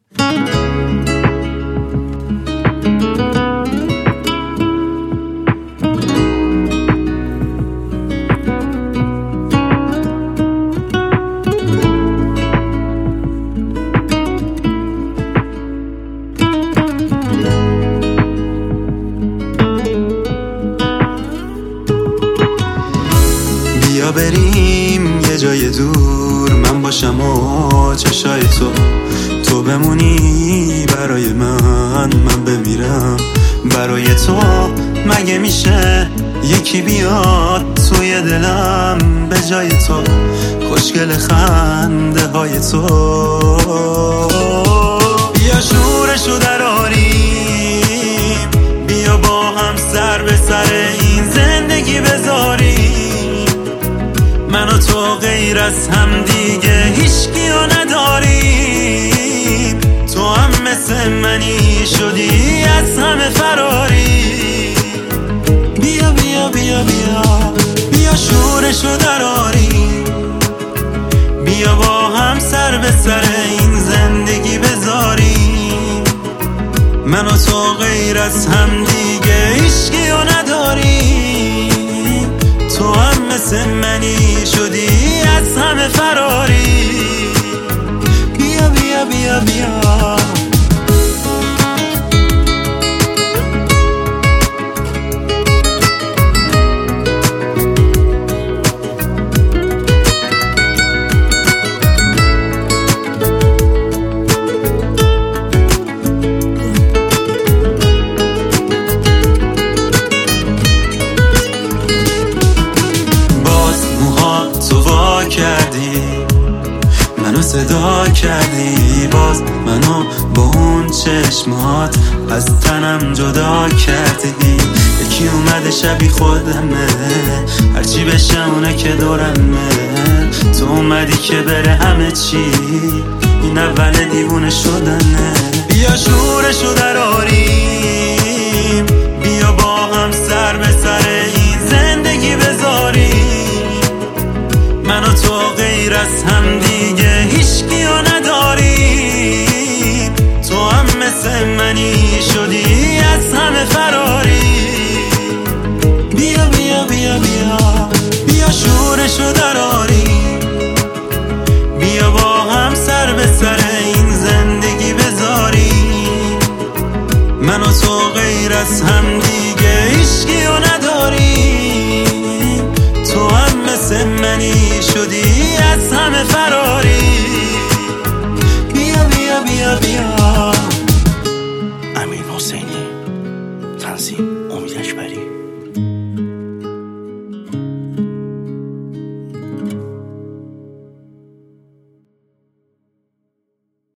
بیا بریم یه جای دور، من باشم و چشای تو بمونی برای من بمیرم برای تو. مگه میشه یکی بیاد توی دلم به جای تو؟ خوشگل خنده های تو. بیا شورشو دراریم، بیا با هم سر به سر این زندگی بذاریم. من و تو غیر از هم دیگه هیچکیو نداریم. تو هم مثل منی شدی از همه فراری. بیا بیا بیا بیا بیا شورشو دراریم، بیا با هم سر به سر این زندگی بذاریم. من و تو غیر از هم دیگه هیچکیو نداریم. تو هم مثل منی شدی از همه فراری. بیا بیا بیا بیا کردی منو صدا کردی، باز منو با اون چشمات از تنم جدا کردی. یکی اومده شبی خودمه، هرچی بشه اونه که دورمه. تو اومدی که بره همه چی، این اول دیوونه شدنه. بیا شورشو دراریم، بیا با هم سر به سر این زندگی بذاریم. من و تو غیر از هم دیگه هیچکیو نداریم. تو هم مثل منی شدی از همه فراری. بیا بیا بیا بیا بیا شورشو دراریم، بیا با هم سر به سر این زندگی بذاریم. من و تو غیر از هم دیگه هیچکیو نداریم. تو هم مثل منی شدی از همه فراری. بیا بیا بیا بیا امیر حسینی تنظیم